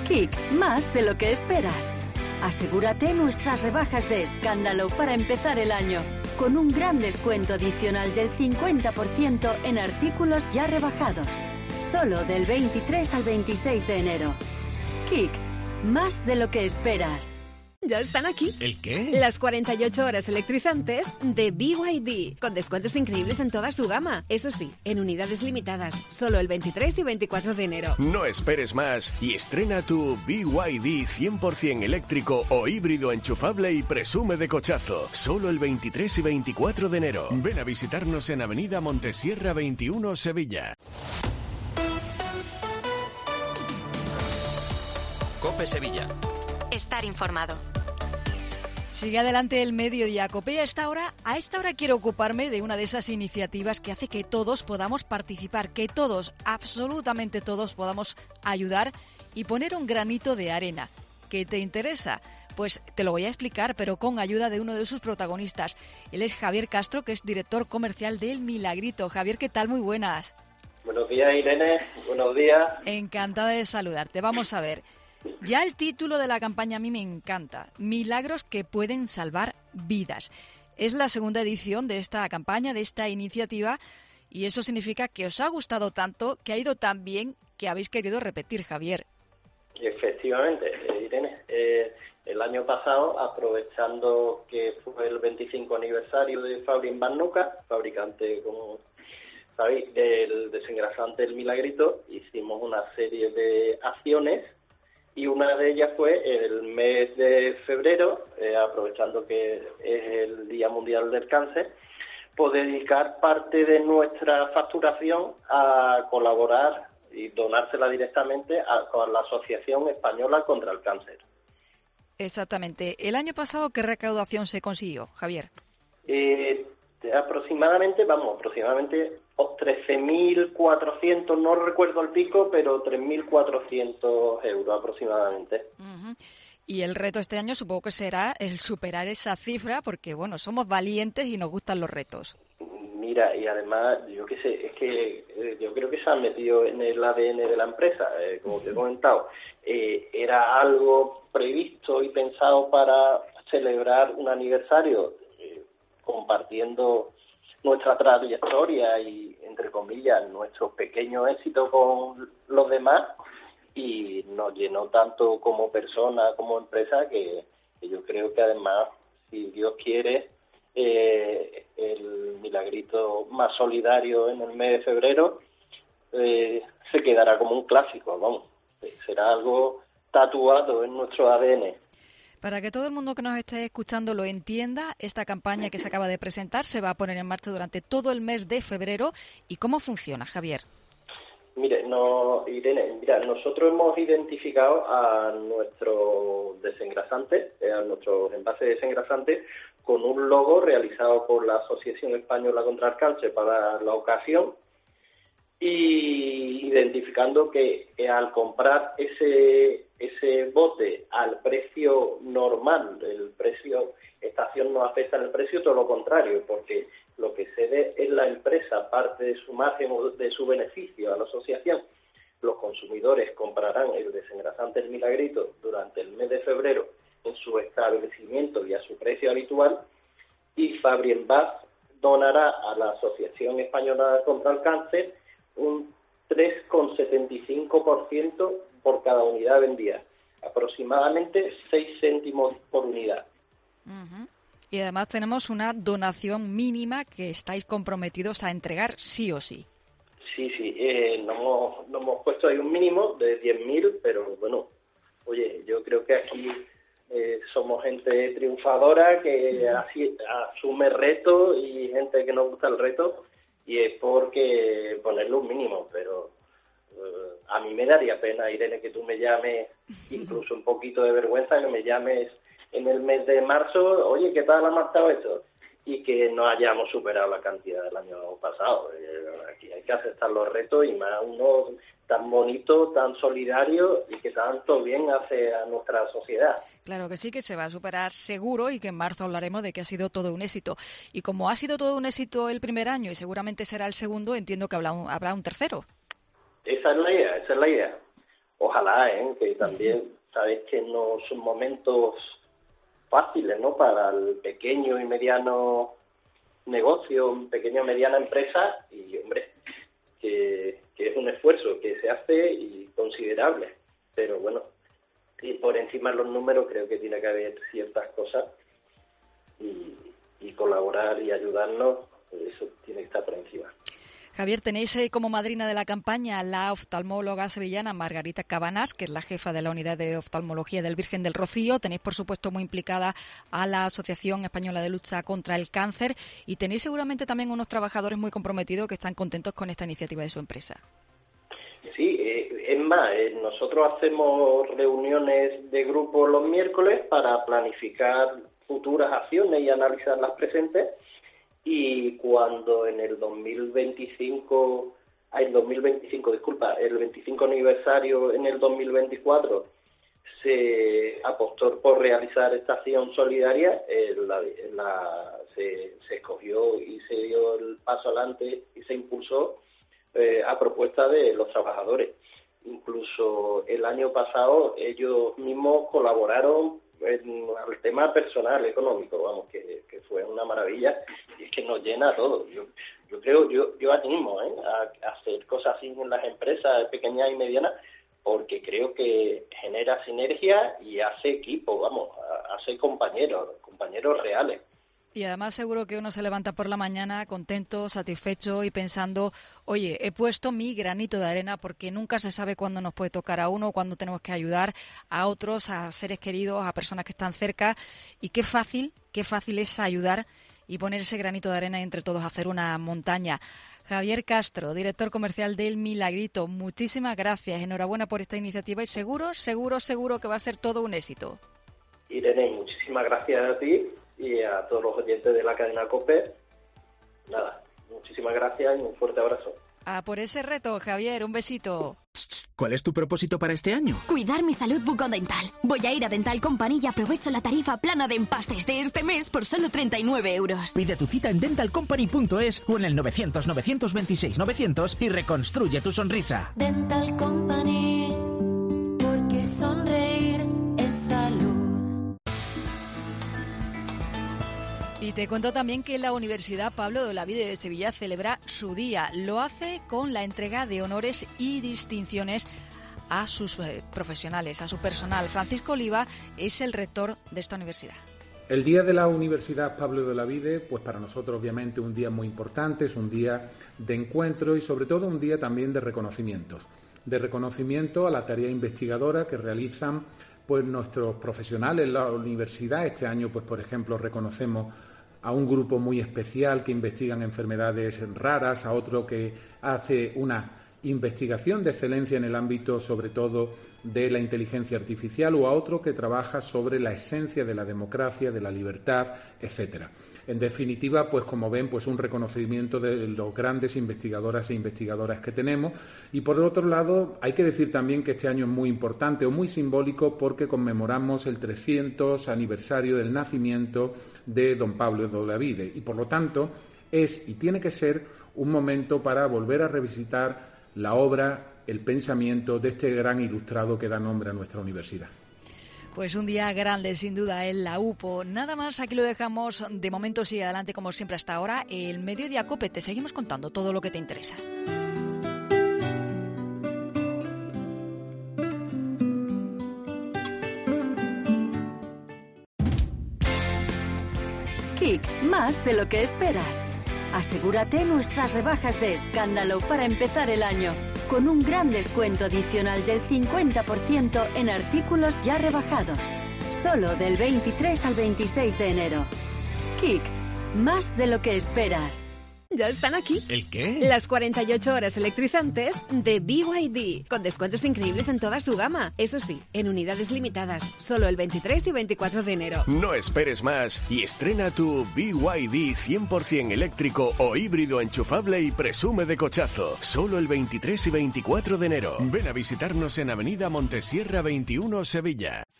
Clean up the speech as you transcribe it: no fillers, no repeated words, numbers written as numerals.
Kick, más de lo que esperas. Asegúrate nuestras rebajas de escándalo para empezar el año, con un gran descuento adicional del 50% en artículos ya rebajados. Solo del 23 al 26 de enero. Kick, más de lo que esperas. Ya están aquí. ¿El qué? Las 48 horas electrizantes de BYD, con descuentos increíbles en toda su gama. Eso sí, en unidades limitadas, solo el 23 y 24 de enero. No esperes más y estrena tu BYD 100% eléctrico o híbrido enchufable y presume de cochazo. Solo el 23 y 24 de enero. Ven a visitarnos en Avenida Montesierra 21, Sevilla. COPE Sevilla. Estar informado. Sigue adelante el mediodía. COPE a esta hora quiero ocuparme de una de esas iniciativas que hace que todos podamos participar, que todos, absolutamente todos, podamos ayudar y poner un granito de arena. ¿Qué te interesa? Pues te lo voy a explicar, pero con ayuda de uno de sus protagonistas. Él es Javier Castro, que es director comercial del Milagrito. Javier, ¿qué tal? Muy buenas. Buenos días, Irene. Buenos días. Encantada de saludarte. Vamos a ver. Ya el título de la campaña a mí me encanta. Milagros que pueden salvar vidas. Es la segunda edición de esta campaña, de esta iniciativa, y eso significa que os ha gustado tanto, que ha ido tan bien, que habéis querido repetir, Javier. Efectivamente, Irene. El año pasado, aprovechando que fue el 25 aniversario de Fabri en Barnuca, fabricante, como sabéis, del desengrasante El Milagrito, hicimos una serie de acciones. Y una de ellas fue el mes de febrero, aprovechando que es el Día Mundial del Cáncer, pues dedicar parte de nuestra facturación a colaborar y donársela directamente con la Asociación Española contra el Cáncer. Exactamente. ¿El año pasado qué recaudación se consiguió, Javier? Aproximadamente 13.400, no recuerdo el pico, pero 3.400 euros aproximadamente. Uh-huh. Y el reto este año supongo que será el superar esa cifra, porque bueno, somos valientes y nos gustan los retos. Mira, y además, yo qué sé, es que yo creo que se han metido en el ADN de la empresa, como te he comentado. Era algo previsto y pensado para celebrar un aniversario, compartiendo nuestra trayectoria y, entre comillas, nuestro pequeño éxito con los demás, y nos llenó tanto como persona, como empresa, que yo creo que además, si Dios quiere, el Milagrito más solidario en el mes de febrero se quedará como un clásico, vamos, será algo tatuado en nuestro ADN. Para que todo el mundo que nos esté escuchando lo entienda, esta campaña que se acaba de presentar se va a poner en marcha durante todo el mes de febrero. ¿Y cómo funciona, Javier? Mire, Irene, nosotros hemos identificado a nuestro desengrasante, a nuestros envases desengrasantes, con un logo realizado por la Asociación Española contra el Cáncer para la ocasión, y identificando que al comprar ese bote al precio normal, el precio estación no afecta en el precio, todo lo contrario, porque lo que cede es la empresa, parte de su margen o de su beneficio a la asociación. Los consumidores comprarán el desengrasante El Milagrito durante el mes de febrero en su establecimiento y a su precio habitual, y Fabri Envase donará a la Asociación Española contra el Cáncer un 3,75% por cada unidad vendida, aproximadamente 6 céntimos por unidad. Uh-huh. Y además tenemos una donación mínima que estáis comprometidos a entregar sí o sí. Sí, no hemos puesto ahí un mínimo de 10.000, pero bueno, oye, yo creo que aquí somos gente triunfadora que asume retos y gente que nos gusta el reto, y es porque ponerle un mínimo, pero a mí me daría pena, Irene, que tú me llames, incluso un poquito de vergüenza, que me llames en el mes de marzo, oye, ¿qué tal ha marchado esto? Y que no hayamos superado la cantidad del año pasado. Aquí hay que aceptar los retos, y más uno tan bonito, tan solidario y que tanto bien hace a nuestra sociedad. Claro que sí, que se va a superar seguro, y que en marzo hablaremos de que ha sido todo un éxito. Y como ha sido todo un éxito el primer año y seguramente será el segundo, entiendo que habrá un tercero. Esa es la idea. ojalá, que también, sabes que no son momentos fáciles, ¿no? Para el pequeño y mediano negocio, pequeña y mediana empresa, y hombre, que es un esfuerzo que se hace y considerable, pero bueno, y por encima de los números creo que tiene que haber ciertas cosas y colaborar y ayudarnos, eso tiene que estar por encima. Javier, tenéis como madrina de la campaña la oftalmóloga sevillana Margarita Cabanas, que es la jefa de la Unidad de Oftalmología del Virgen del Rocío. Tenéis, por supuesto, muy implicada a la Asociación Española de Lucha contra el Cáncer y tenéis seguramente también unos trabajadores muy comprometidos que están contentos con esta iniciativa de su empresa. Sí, es más, nosotros hacemos reuniones de grupo los miércoles para planificar futuras acciones y analizar las presentes. Y cuando en el 2025, el 25 aniversario en el 2024 se apostó por realizar esta acción solidaria, se escogió y se dio el paso adelante y se impulsó a propuesta de los trabajadores. Incluso el año pasado ellos mismos colaboraron en el tema personal, económico, vamos, que fue una maravilla y es que nos llena a todos. Yo animo a hacer cosas así en las empresas pequeñas y medianas porque creo que genera sinergia y hace equipo, vamos, hace compañeros reales. Y además seguro que uno se levanta por la mañana contento, satisfecho y pensando, oye, he puesto mi granito de arena porque nunca se sabe cuándo nos puede tocar a uno, cuándo tenemos que ayudar a otros, a seres queridos, a personas que están cerca. Y qué fácil es ayudar y poner ese granito de arena y entre todos hacer una montaña. Javier Castro, director comercial del Milagrito, muchísimas gracias, enhorabuena por esta iniciativa y seguro que va a ser todo un éxito. Irene, muchísimas gracias a ti y a todos los oyentes de la cadena COPE. Nada, muchísimas gracias y un fuerte abrazo. A por ese reto, Javier, un besito. ¿Cuál es tu propósito para este año? Cuidar mi salud bucodental. Voy a ir a Dental Company y aprovecho la tarifa plana de empastes de este mes por solo 39 euros. Pide tu cita en dentalcompany.es o en el 900-926-900 y reconstruye tu sonrisa. Dental Company, porque sonreír es salud. Y te cuento también que la Universidad Pablo de Olavide de Sevilla celebra su día. Lo hace con la entrega de honores y distinciones a sus profesionales, a su personal. Francisco Oliva es el rector de esta universidad. El Día de la Universidad Pablo de Olavide, pues para nosotros obviamente un día muy importante, es un día de encuentro y sobre todo un día también de reconocimientos. De reconocimiento a la tarea investigadora que realizan pues nuestros profesionales en la universidad. Este año, pues por ejemplo, reconocemos a un grupo muy especial que investigan enfermedades raras, a otro que hace una investigación de excelencia en el ámbito, sobre todo, de la inteligencia artificial, o a otro que trabaja sobre la esencia de la democracia, de la libertad, etcétera. En definitiva, pues como ven, pues un reconocimiento de los grandes investigadoras e investigadoras que tenemos. Y por otro lado, hay que decir también que este año es muy importante o muy simbólico porque conmemoramos el 300 aniversario del nacimiento de don Pablo de Olavide. Y por lo tanto, es y tiene que ser un momento para volver a revisitar la obra, el pensamiento de este gran ilustrado que da nombre a nuestra universidad. Pues un día grande, sin duda, en la UPO. Nada más, aquí lo dejamos. De momento sigue adelante, como siempre hasta ahora, el Mediodía COPE. Te seguimos contando todo lo que te interesa. KIK, más de lo que esperas. Asegúrate nuestras rebajas de escándalo para empezar el año, con un gran descuento adicional del 50% en artículos ya rebajados. Solo del 23 al 26 de enero. KIK, más de lo que esperas. Ya están aquí. ¿El qué? Las 48 horas electrizantes de BYD, con descuentos increíbles en toda su gama. Eso sí, en unidades limitadas, solo el 23 y 24 de enero. No esperes más y estrena tu BYD 100% eléctrico o híbrido enchufable y presume de cochazo. Solo el 23 y 24 de enero. Ven a visitarnos en Avenida Montesierra 21, Sevilla.